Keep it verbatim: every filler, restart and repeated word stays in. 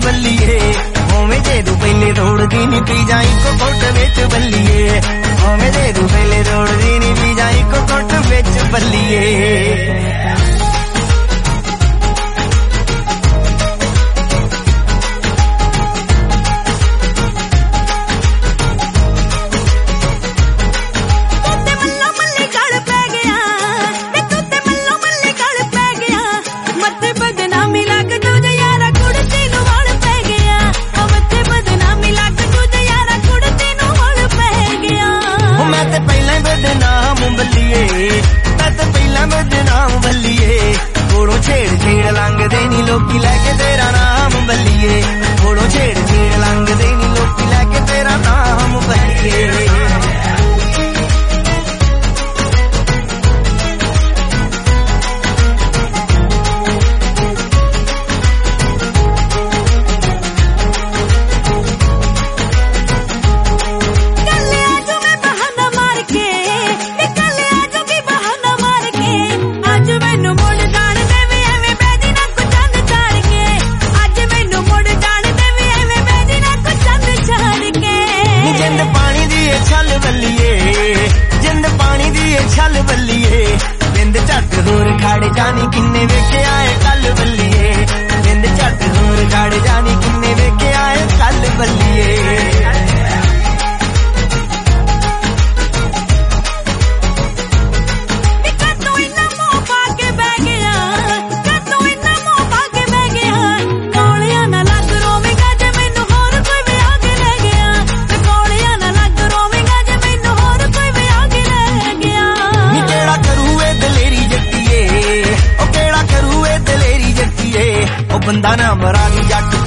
बल्लीए ओवें दे दू पहले दौड़दी नी पी जाई को घुट विच बल्लीए ओवें दे दू पहले दौड़दी नी पी जाई को घुट विच बल्लीए। छेड़ छेड़ लंघ देनी लोकी लैके तेरा नाम बल्लीए थोड़ो छेड़ छेड़ लंघ देनी लोकी लैके तेरा नाम बल्लीए। छल बल्लीए बिंद झट होर खड़ जानी किन्ने वेखे आए कल बल्लीए बिंद झट होर खड़ जानी किन्ने वेखे आए कल बल्लीए। बंदा ना मरा नी जट